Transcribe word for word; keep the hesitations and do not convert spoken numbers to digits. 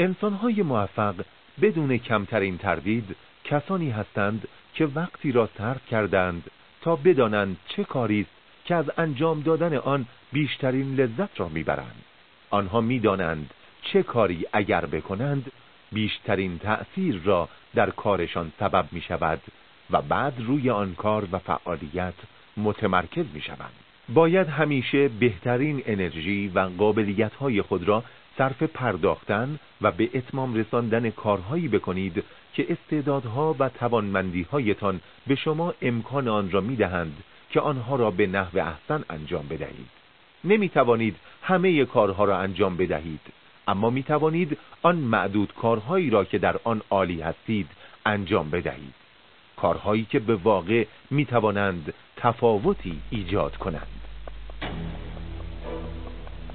انسان‌های موفق بدون کمترین تردید کسانی هستند که وقتی را صرف کردند تا بدانند چه کاری است که از انجام دادن آن بیشترین لذت را میبرند. آنها میدانند چه کاری اگر بکنند بیشترین تأثیر را در کارشان سبب می شود و بعد روی آن کار و فعالیت متمرکز می شوند. باید همیشه بهترین انرژی و قابلیت‌های خود را صرف پرداختن و به اتمام رساندن کارهایی بکنید که استعدادها و توانمندی‌هایتان به شما امکان آن را می‌دهند که آنها را به نحو احسن انجام بدهید. نمی‌توانید همه کارها را انجام بدهید، اما می‌توانید آن معدود کارهایی را که در آن عالی هستید انجام بدهید. کارهایی که به واقع می‌توانند تفاوتی ایجاد کنند.